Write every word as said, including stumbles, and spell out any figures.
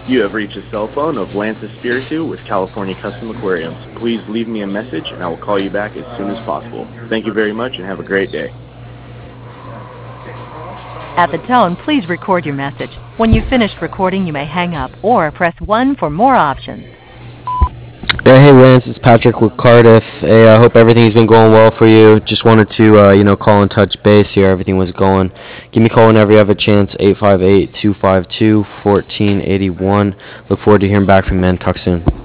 You have reached the cell phone of Lance Espiritu with California Custom Aquariums. Please leave me a message and I will call you back as soon as possible. Thank you very much and have a great day. At the tone, please record your message. When you've finished recording, you may hang up or press one for more options. Yeah, hey Lance, it's Patrick with Cardiff. Hey, I hope everything's been going well for you. Just wanted to, uh, you know, call and touch base here. Everything was going. Give me a call whenever you have a chance. eight five eight, two five two, one four eight one. Look forward to hearing back from you, man. Talk soon.